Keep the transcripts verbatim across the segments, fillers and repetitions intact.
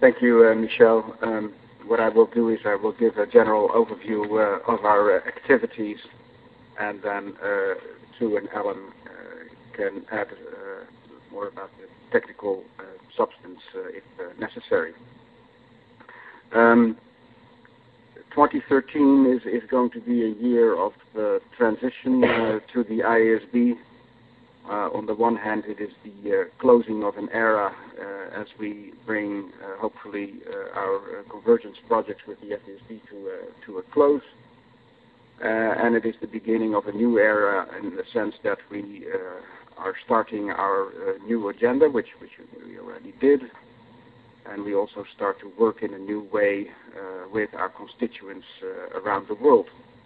Thank you, uh, Michel. Um, what I will do is I will give a general overview uh, of our uh, activities, and then uh, Sue and Alan uh, can add uh, more about the technical uh, substance uh, if uh, necessary. Um, twenty thirteen is, is going to be a year of uh, transition uh, to the I A S B. Uh, on the one hand, it is the uh, closing of an era uh, as we bring, uh, hopefully, uh, our uh, convergence projects with the F A S B to, uh, to a close. Uh, and it is the beginning of a new era in the sense that we uh, are starting our uh, new agenda, which, which we already did. And we also start to work in a new way uh, with our constituents uh, around the world.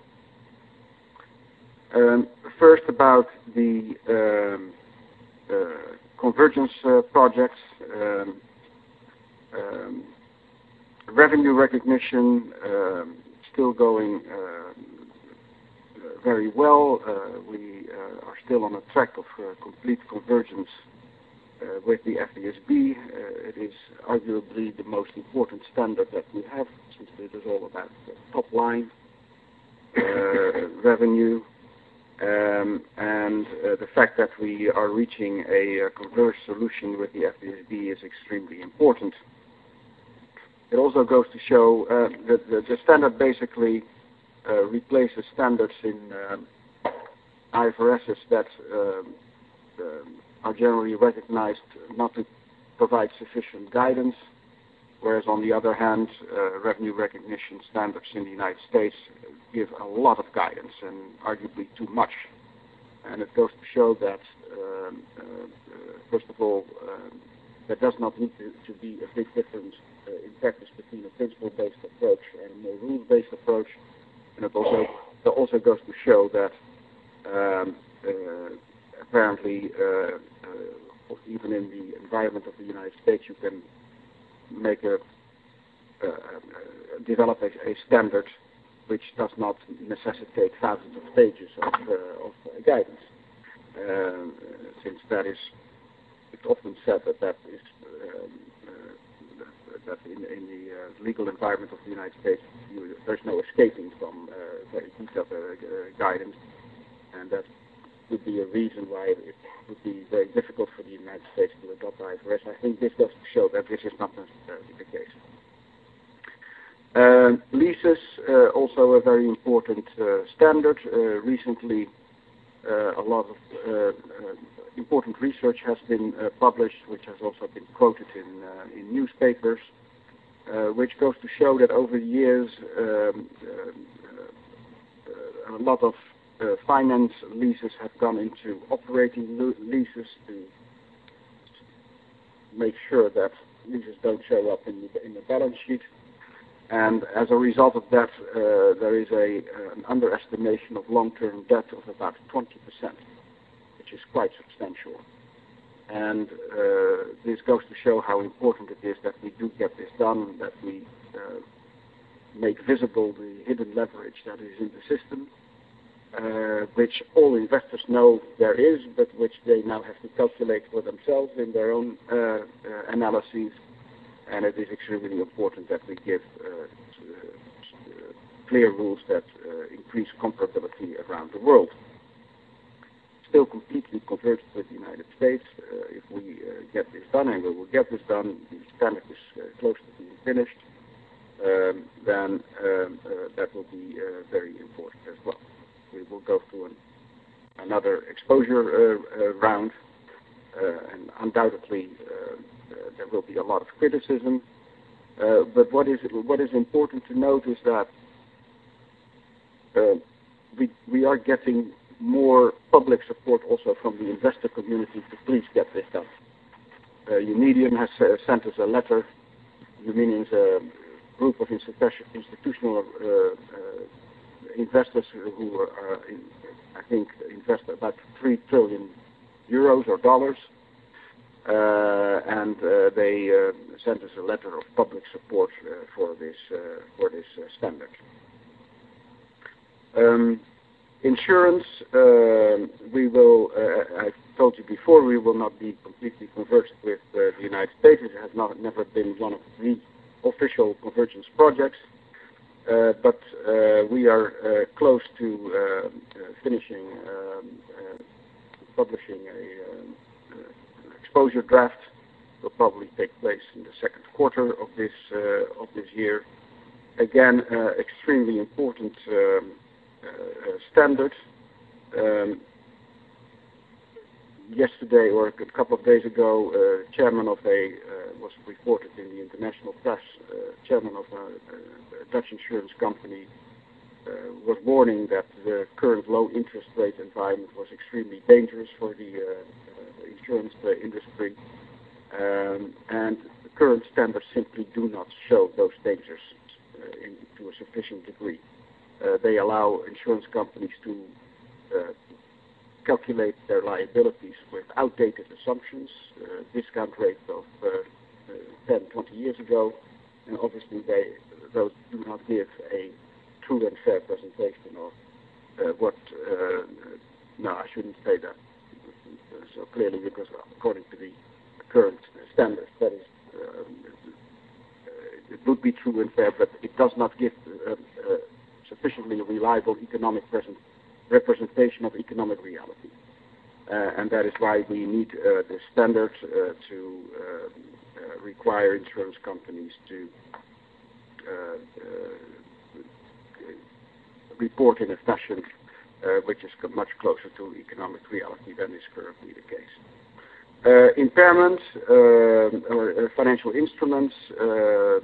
Um, first, about the um, uh, convergence uh, projects, um, um, revenue recognition um, still going uh, very well. Uh, we uh, are still on a track of uh, complete convergence uh, with the F A S B. Uh, it is arguably the most important standard that we have, since it is all about the top line uh, revenue. Um, and uh, the fact that we are reaching a, a converged solution with the F A S B is extremely important. It also goes to show uh, that the, the standard basically uh, replaces standards in um, I F R Ss that um, uh, are generally recognized not to provide sufficient guidance, whereas on the other hand, uh, revenue recognition standards in the United States give a lot of guidance, and arguably too much. And it goes to show that, um, uh, uh, first of all, um, there does not need to, to be a big difference uh, in practice between a principle-based approach and a more rules-based approach. And it also, it also goes to show that um, uh, apparently, uh, uh, even in the environment of the United States, you can make a, uh, uh, develop a, a standard which does not necessitate thousands of pages of, uh, of uh, guidance, uh, since that is, it's often said that that is, um, uh, that in, in the uh, legal environment of the United States, you, there's no escaping from uh, very detailed uh, guidance, and that would be a reason why it would be very difficult for the United States to adopt I F R S. I think this goes to show that this is not necessarily the case. Uh, leases, uh, also a very important uh, standard. Uh, recently, uh, a lot of uh, uh, important research has been uh, published, which has also been quoted in, uh, in newspapers, uh, which goes to show that over the years, um, uh, uh, a lot of uh, finance leases have gone into operating leases to make sure that leases don't show up in the, in the balance sheet. And as a result of that, uh, there is a, uh, an underestimation of long-term debt of about twenty percent, which is quite substantial. And uh, this goes to show how important it is that we do get this done, that we uh, make visible the hidden leverage that is in the system, uh, which all investors know there is, but which they now have to calculate for themselves in their own uh, uh, analyses. And it is extremely important that we give uh, uh, clear rules that uh, increase comparability around the world. Still completely converged with the United States. Uh, if we uh, get this done, and we will get this done, the standard is uh, close to being finished, um, then um, uh, that will be uh, very important as well. We will go through an, another exposure uh, uh, round, uh, and undoubtedly uh, there will be a lot of criticism, uh, but what is what is important to note is that uh, we we are getting more public support also from the investor community to please get this done. Uh, Eumedion has uh, sent us a letter. Eumedion is a group of institutional uh, uh, investors who are, uh, in, I think, invest about three trillion euros or dollars. Uh, and uh, they uh, sent us a letter of public support uh, for this uh, for this uh, standard. Um, Insurance, uh, we will, uh, I told you before, we will not be completely converged with uh, the United States. It has not, never been one of the official convergence projects, uh, but uh, we are uh, close to uh, uh, finishing, um, uh, publishing a um, uh, exposure draft. Will probably take place in the second quarter of this uh, of this year. Again, uh, extremely important um, uh, standard. Um, yesterday, or a couple of days ago, uh, chairman of a uh, was reported in the international press. Uh, chairman of a, a Dutch insurance company uh, was warning that the current low interest rate environment was extremely dangerous for the, uh, uh, the insurance uh, industry. Um, and the current standards simply do not show those dangers uh, in, to a sufficient degree. Uh, they allow insurance companies to uh, calculate their liabilities with outdated assumptions, uh, discount rates of uh, uh, ten, twenty years ago, and obviously they, those do not give a true and fair presentation of uh, what, uh, no, I shouldn't say that so clearly, because according to the current standards, that is, uh, it would be true and fair, but it does not give uh, uh, sufficiently reliable economic present representation of economic reality. Uh, and that is why we need uh, the standard uh, to uh, uh, require insurance companies to uh, uh, report in a fashion uh, which is much closer to economic reality than is currently the case. Uh, impairment, uh, or uh, financial instruments, uh,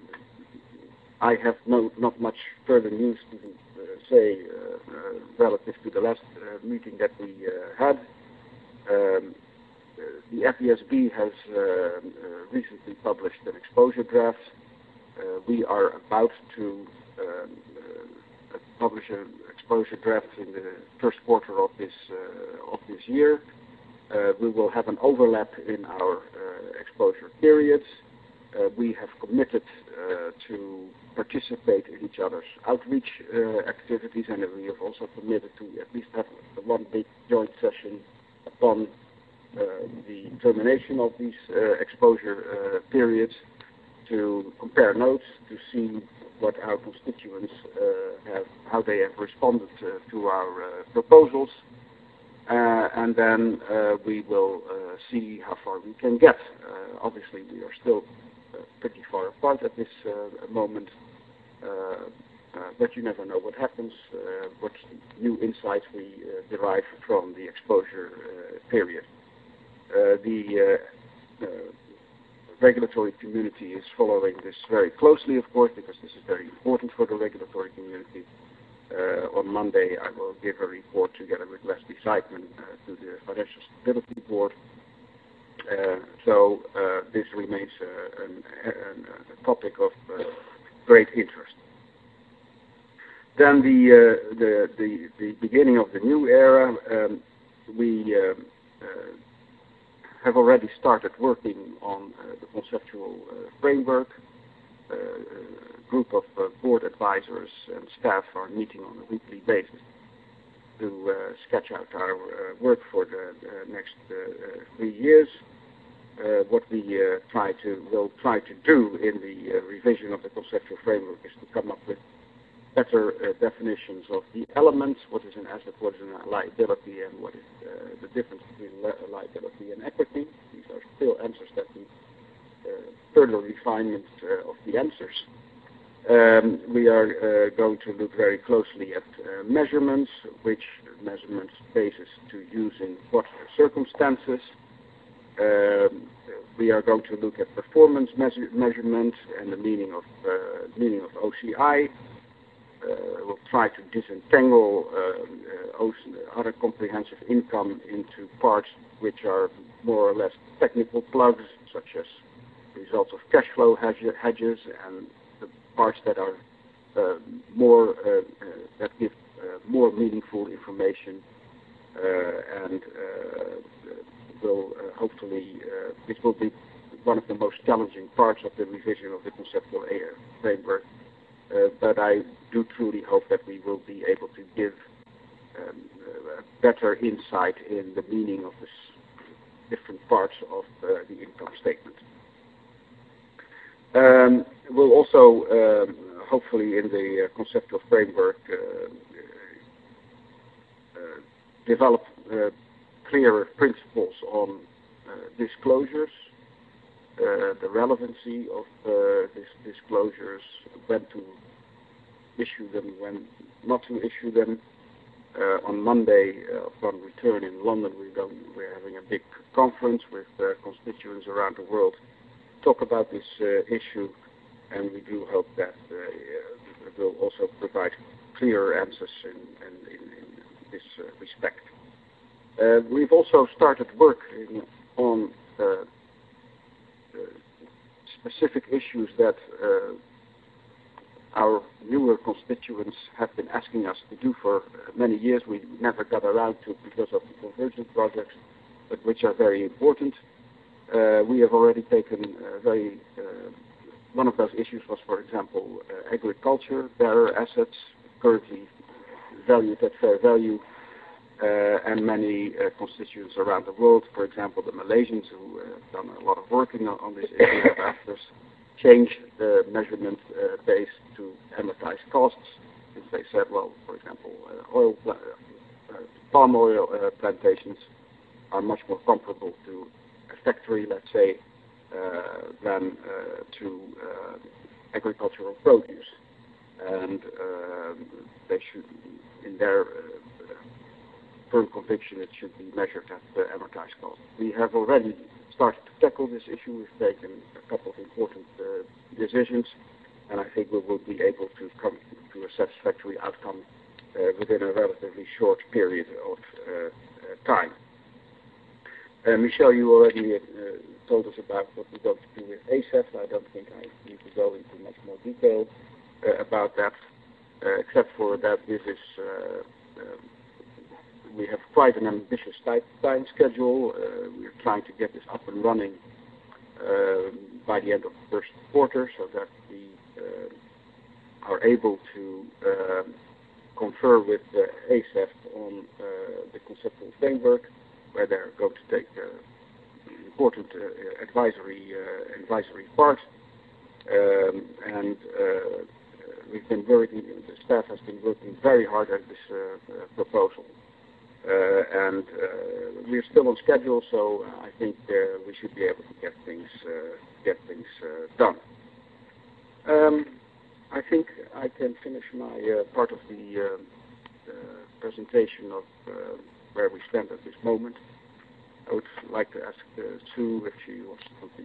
I have no, not much further news to uh, say uh, uh, relative to the last uh, meeting that we uh, had. Um, the F E S B has uh, uh, recently published an exposure draft. Uh, we are about to um, uh, publish an exposure draft in the first quarter of this uh, of this year. Uh, we will have an overlap in our uh, exposure periods. Uh, we have committed uh, to participate in each other's outreach uh, activities, and we have also committed to at least have one big joint session upon uh, the termination of these uh, exposure uh, periods to compare notes, to see what our constituents uh, have, how they have responded uh, to our uh, proposals. Uh, and then uh, we will uh, see how far we can get. Uh, obviously, we are still uh, pretty far apart at this uh, moment, uh, uh, but you never know what happens, uh, what new insights we uh, derive from the exposure uh, period. Uh, the uh, uh, regulatory community is following this very closely, of course, because this is very important for the regulatory community. Uh, on Monday, I will give a report together with Leslie Seidman uh, to the Financial Stability Board. Uh, so uh, this remains uh, an, an, a topic of uh, great interest. Then the, uh, the, the, the beginning of the new era, um, we uh, uh, have already started working on uh, the conceptual uh, framework. Uh, group of uh, board advisors and staff are meeting on a weekly basis to uh, sketch out our uh, work for the uh, next uh, uh, three years. Uh, what we uh, try to will try to do in the uh, revision of the conceptual framework is to come up with better uh, definitions of the elements, what is an asset, what is a liability, and what is uh, the difference between li liability and equity. These are still answers that need uh, further refinement uh, of the answers. Um, we are uh, going to look very closely at uh, measurements, which measurements basis to use in what circumstances. Um, we are going to look at performance measure measurement and the meaning of uh, meaning of O C I. Uh, we'll try to disentangle uh, uh, other comprehensive income into parts which are more or less technical plugs, such as results of cash flow hedges, and the parts that are uh, more uh, uh, that give uh, more meaningful information uh, and uh, will uh, hopefully uh, this will be one of the most challenging parts of the revision of the conceptual framework. Uh, but I do truly hope that we will be able to give uh, better insight in the meaning of this different parts of uh, the income statement. Um, we'll also, um, hopefully in the uh, conceptual framework, uh, uh, develop uh, clearer principles on uh, disclosures, uh, the relevancy of uh, this disclosures, when to issue them, when not to issue them. Uh, on Monday, uh, upon return in London, we're, going, we're having a big conference with uh, constituents around the world to talk about this uh, issue, and we do hope that uh, it will also provide clearer answers in, in, in, in this uh, respect. Uh, we've also started work in, on uh, uh, specific issues that uh, our newer constituents have been asking us to do for many years. We never got around to because of the convergence projects, but which are very important. Uh, we have already taken uh, very, uh, one of those issues was, for example, uh, agriculture, bearer assets, currently valued at fair value, uh, and many uh, constituents around the world, for example, the Malaysians who uh, have done a lot of work on, on this issue have asked us change the measurement uh, base to amortized costs, since they said, well, for example, uh, oil, uh, uh, palm oil uh, plantations are much more comparable to a factory, let's say, uh, than uh, to uh, agricultural produce, and uh, they should, in their uh, firm conviction, it should be measured at the amortized cost. We have already started to tackle this issue. We've taken a couple of important uh, decisions, and I think we will be able to come to a satisfactory outcome uh, within a relatively short period of uh, uh, time. Uh, Michel, you already uh, told us about what we're going to do with A S E F. I don't think I need to go into much more detail uh, about that, uh, except for that this is uh, uh, we have quite an ambitious time schedule. Uh, we're trying to get this up and running uh, by the end of the first quarter, so that we uh, are able to uh, confer with the A S E F on uh, the conceptual framework, where they're going to take uh, important uh, advisory uh, advisory part. Um, and uh, we've been working, the staff has been working very hard at this uh, uh, proposal. Uh, and uh, we're still on schedule, so I think uh, we should be able to get things uh, get things uh, done. Um, I think I can finish my uh, part of the uh, uh, presentation of uh, where we stand at this moment. I would like to ask uh, Sue if she wants something.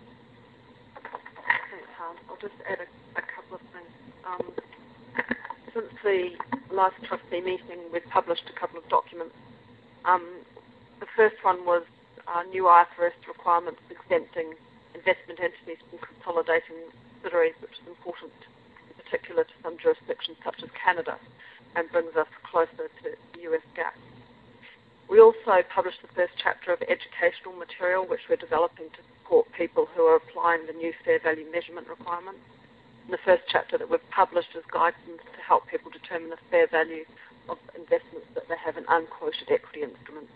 Thanks, Hans. I'll just add a, a couple of things. Um, Since the last trustee meeting, we've published a couple of documents. Um, the first one was uh, new I F R S requirements exempting investment entities from consolidating subsidiaries, which is important in particular to some jurisdictions such as Canada, and brings us closer to U S GAAP. We also published the first chapter of educational material, which we're developing to support people who are applying the new fair value measurement requirements. And the first chapter that we've published is guidance to help people determine the fair value of investments that they have in unquoted equity instruments.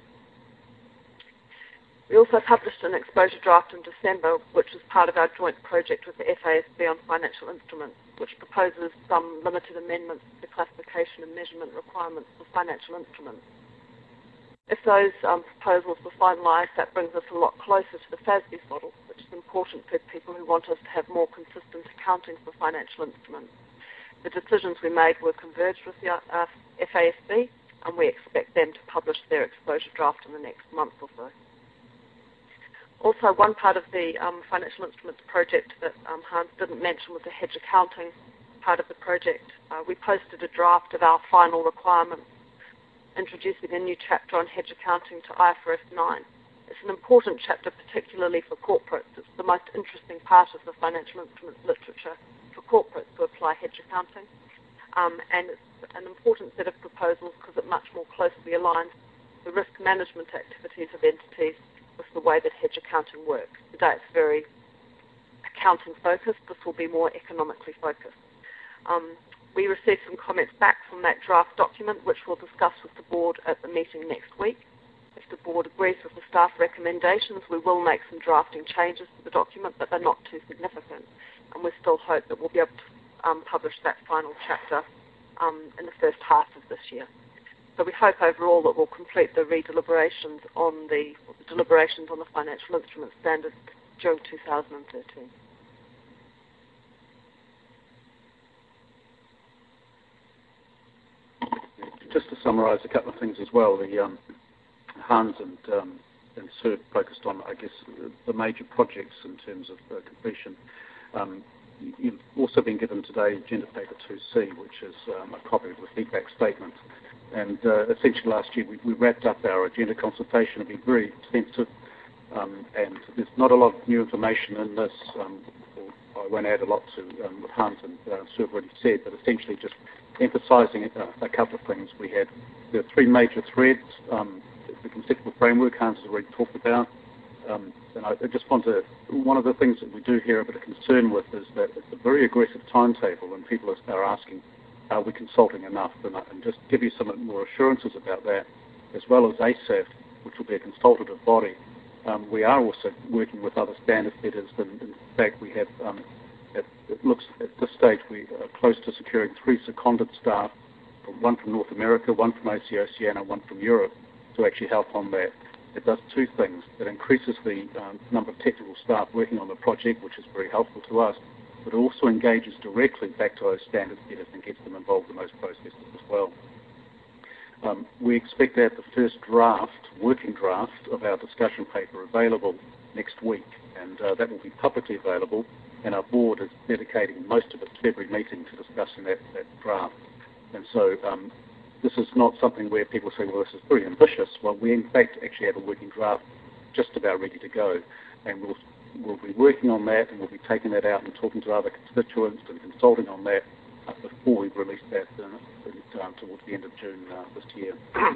We also published an exposure draft in December, which is part of our joint project with the F A S B on financial instruments, which proposes some limited amendments to the classification and measurement requirements for financial instruments. If those um, proposals were finalised, that brings us a lot closer to the F A S B's model, which is important for people who want us to have more consistent accounting for financial instruments. The decisions we made were converged with the uh, F A S B, and we expect them to publish their exposure draft in the next month or so. Also, one part of the um, financial instruments project that um, Hans didn't mention was the hedge accounting part of the project. Uh, we posted a draft of our final requirements, introducing a new chapter on hedge accounting to I F R S nine. It's an important chapter, particularly for corporates. It's the most interesting part of the financial instruments literature for corporates to apply hedge accounting. Um, and it's an important set of proposals because it much more closely aligns the risk management activities of entities with the way that hedge accounting works. Today it's very accounting focused. This will be more economically focused. Um, we received some comments back from that draft document, which we'll discuss with the board at the meeting next week. If the board agrees with the staff recommendations, we will make some drafting changes to the document, but they're not too significant. And we still hope that we'll be able to um, publish that final chapter um, in the first half of this year. So we hope overall that we'll complete the re-deliberations on the, the deliberations on the financial instrument standard during two thousand thirteen. Just to summarise a couple of things as well, the um, Hans and, um, and Sue focused on, I guess, the major projects in terms of uh, completion. Um, you've also been given today Agenda Paper two C, which is um, a copy of the feedback statement. And uh, essentially last year we, we wrapped up our agenda consultation. It'd been very extensive, um, and there's not a lot of new information in this. Um, I won't add a lot to um, what Hans and uh, Sue have already said, but essentially just emphasising uh, a couple of things. We had there are three major threads. Um, the conceptual framework Hans has already talked about. Um, and I, I just want to, one of the things that we do hear a bit of concern with is that it's a very aggressive timetable, and people are, are asking, are we consulting enough? And, and just give you some more assurances about that, as well as A S A F, which will be a consultative body. Um, we are also working with other standard setters, and in fact we have, um, it, it looks at this stage we are close to securing three seconded staff, from, one from North America, one from O C Oceania, one from Europe, to actually help on that. It does two things. It increases the um, number of technical staff working on the project, which is very helpful to us, but it also engages directly back to those standard setters and gets them involved in those processes as well. Um, we expect to have the first draft, working draft, of our discussion paper available next week, and uh, that will be publicly available, and our board is dedicating most of its February meeting to discussing that, that draft. And so um, this is not something where people say, well, this is very ambitious. Well, we in fact actually have a working draft just about ready to go, and we'll, we'll be working on that, and we'll be taking that out and talking to other constituents and consulting on that uh, before we release that uh, um, towards the end of June uh, this year.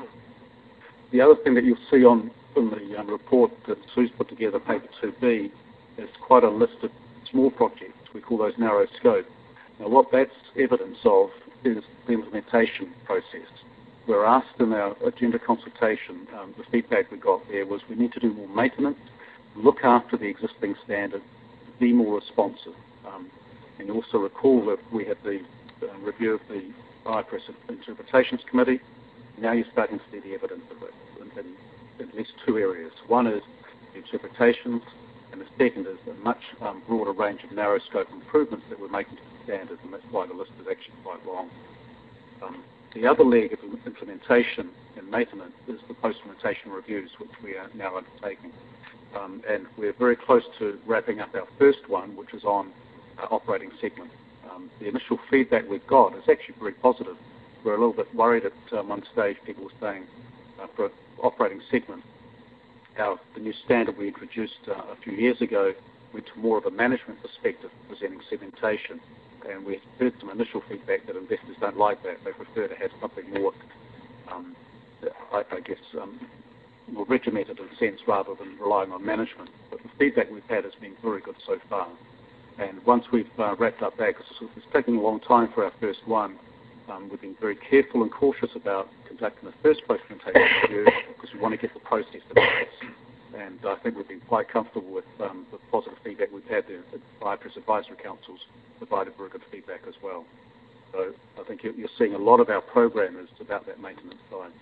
The other thing that you'll see on in the um, report that Sue's put together, Paper two B, is quite a list of small projects. We call those narrow scope. Now, what that's evidence of is the implementation process. We're asked in our agenda consultation, um, the feedback we got there was we need to do more maintenance, look after the existing standard, be more responsive. Um, and you also recall that we had the uh, review of the I F R S Interpretations Committee. Now you're starting to see the evidence of it in, in at least two areas. One is the interpretations, and the second is a much um, broader range of narrow scope improvements that we're making to the standard, and that's why the list is actually quite long. Um, the other leg of implementation and maintenance is the post-implementation reviews, which we are now undertaking. Um, and we're very close to wrapping up our first one, which is on uh, operating segment. Um, the initial feedback we've got is actually very positive. We're a little bit worried at um, one stage people were saying uh, for operating segment, Our, the new standard we introduced uh, a few years ago went to more of a management perspective presenting segmentation, and we heard some initial feedback that investors don't like that. They prefer to have something more, um, I, I guess, um, more regimented in a sense rather than relying on management. But the feedback we've had has been very good so far. And once we've uh, wrapped up that, because it's taking a long time for our first one, Um, we've been very careful and cautious about conducting the first post-implementation review because we want to get the process in place. And I think we've been quite comfortable with um, the positive feedback we've had. The I F R S Advisory Councils provided very good feedback as well. So I think you're, you're seeing a lot of our program is about that maintenance side.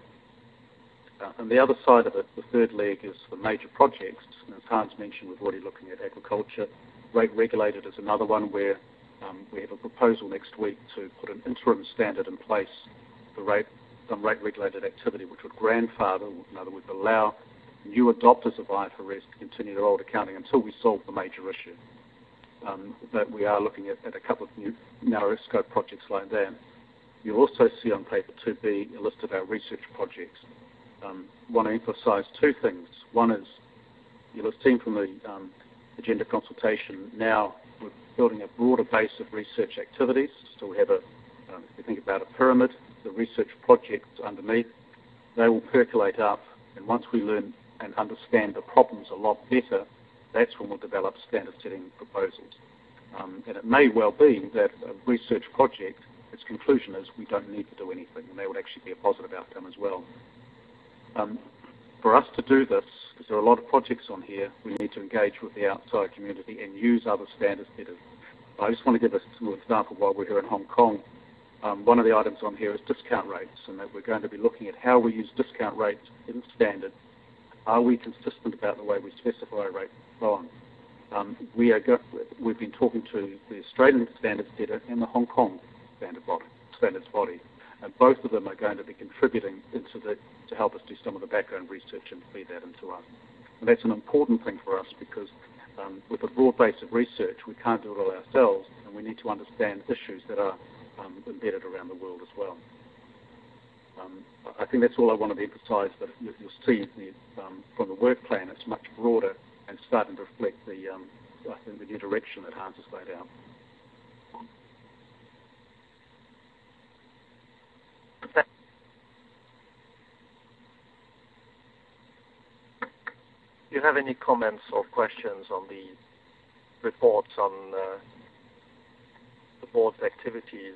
Uh, and the other side of it, the third leg, is the major projects. And as Hans mentioned, we're already looking at agriculture. Rate regulated is another one where Um, we have a proposal next week to put an interim standard in place for rate, some rate-regulated activity, which would grandfather, in other words, allow new adopters of I F R S to continue their old accounting until we solve the major issue. Um, but we are looking at, at a couple of new narrow scope projects like that. You'll also see on Paper two B a list of our research projects. Um, want to emphasise two things. One is, you'll have seen from the um, agenda consultation now, we're building a broader base of research activities. So we have a, um, if you think about a pyramid, the research projects underneath, they will percolate up, and once we learn and understand the problems a lot better, that's when we'll develop standard setting proposals. Um, and it may well be that a research project is its conclusion is we don't need to do anything, and that would actually be a positive outcome as well. Um, for us to do this, because there are a lot of projects on here, we need to engage with the outside community and use other standard setters. I just want to give a small example while we're here in Hong Kong. Um, one of the items on here is discount rates, and that we're going to be looking at how we use discount rates in standards. Are we consistent about the way we specify rates and so on? Um, we are go- we've been talking to the Australian standards setter and the Hong Kong standard body, standards body, and both of them are going to be contributing into the, to help us do some of the background research and feed that into us. And that's an important thing for us because um, with a broad base of research, we can't do it all ourselves, and we need to understand issues that are um, embedded around the world as well. Um, I think that's all I wanted to emphasise, but you, you'll see the, um, from the work plan, it's much broader and starting to reflect the, um, I think, the new direction that Hans has laid out. Do you have any comments or questions on the reports on uh, the board's activities?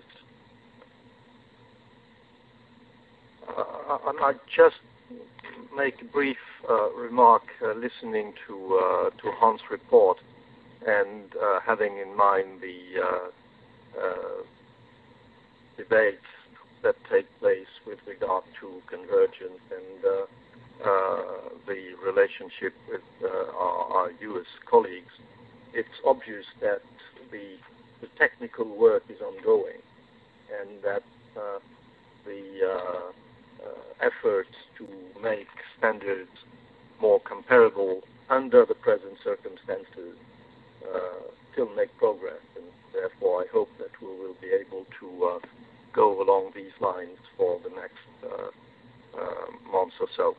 Uh, I might just make a brief uh, remark uh, listening to uh, to Hans' report and uh, having in mind the uh, uh, debates that take place with regard to convergence and uh, uh, the relationship with uh, our, our U S colleagues. It's obvious that the, the technical work is ongoing and that uh, the uh, Uh, efforts to make standards more comparable under the present circumstances uh, still make progress, and therefore I hope that we will be able to uh, go along these lines for the next uh, uh, months or so.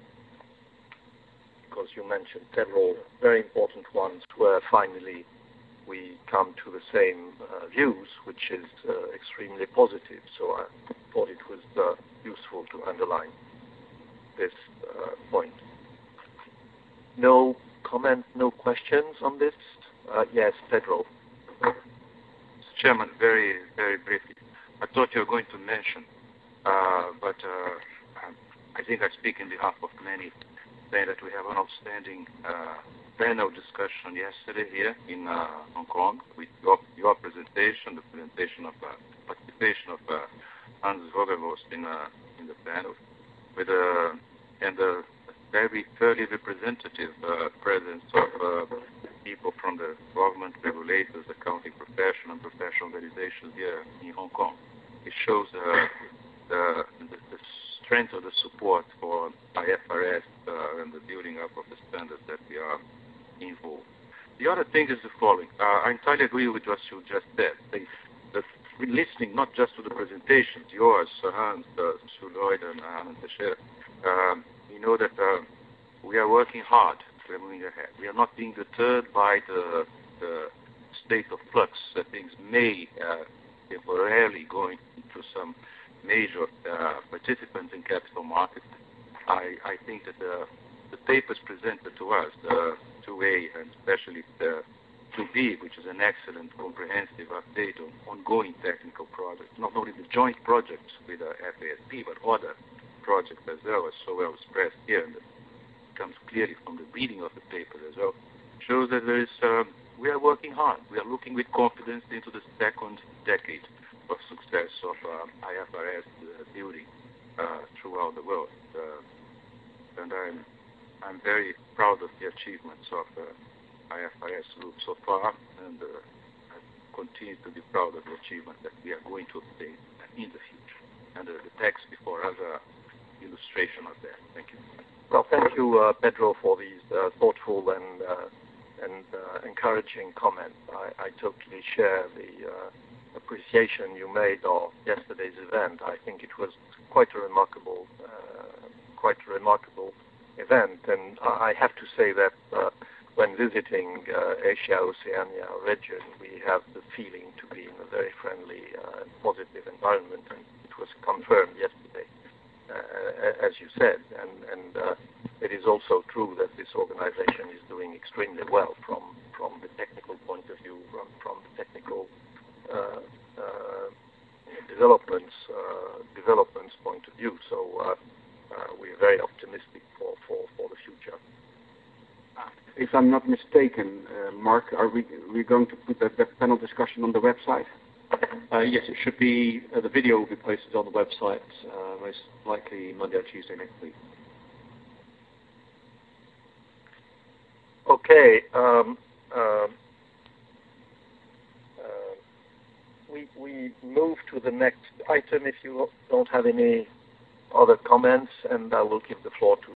Because you mentioned several very important ones where finally we come to the same uh, views, which is uh, extremely positive. So I thought it was uh, useful to underline this uh, point. No comment, no questions on this? Uh, yes, Pedro. Mister Chairman, very, very briefly. I thought you were going to mention, uh, but uh, I think I speak in behalf of many, saying that we have an outstanding uh, panel discussion yesterday here in uh, Hong Kong with your, your presentation, the presentation of uh, participation of uh, Hans Vogelvost in, uh, in the panel, with uh, and a very fairly representative uh, presence of uh, people from the government, regulators, accounting profession, and professional organizations here in Hong Kong. It shows uh, the, the, the strength of the support for I F R S uh, and the building up of the standards that we are involved. The other thing is the following. Uh, I entirely agree with what you just said. The, the, listening not just to the presentations, yours, Sir Hans, uh, Sir Lloyd, and Alan Teixeira, um, we know that uh, we are working hard. We are moving ahead. We are not being deterred by the, the state of flux that things may uh, temporarily go into some major uh, participants in capital markets. I, I think that the, the papers presented to us, the two A and especially the two B, which is an excellent comprehensive update on ongoing technical projects, not only the joint projects with the F A S P, but other projects as well, as so well expressed here, and it comes clearly from the reading of the paper as well, shows that there is, um, we are working hard. We are looking with confidence into the second decade of success of uh, I F R S uh, building uh, throughout the world. Uh, and I'm, I'm very proud of the achievements of uh, I F R S group so far, and uh, I continue to be proud of the achievement that we are going to obtain in the future. And uh, the text before us are illustration of that. Thank you. Well, thank you, uh, Pedro, for these uh, thoughtful and uh, and uh, encouraging comments. I, I totally share the uh, appreciation you made of yesterday's event. I think it was quite a remarkable, uh, quite a remarkable event, and I have to say that uh, when visiting uh, Asia Oceania region, we have the feeling to be in a very friendly, uh, positive environment, and it was confirmed yesterday. Uh, as you said, and, and uh, it is also true that this organization is doing extremely well from, from the technical point of view, from, from the technical uh, uh, I'm not mistaken, uh, Mark, are we we going to put that, that panel discussion on the website? Uh, yes, it should be. Uh, the video will be posted on the website uh, most likely Monday or Tuesday next week. Okay. Um, uh, uh, we we move to the next item if you don't have any other comments, and I will give the floor to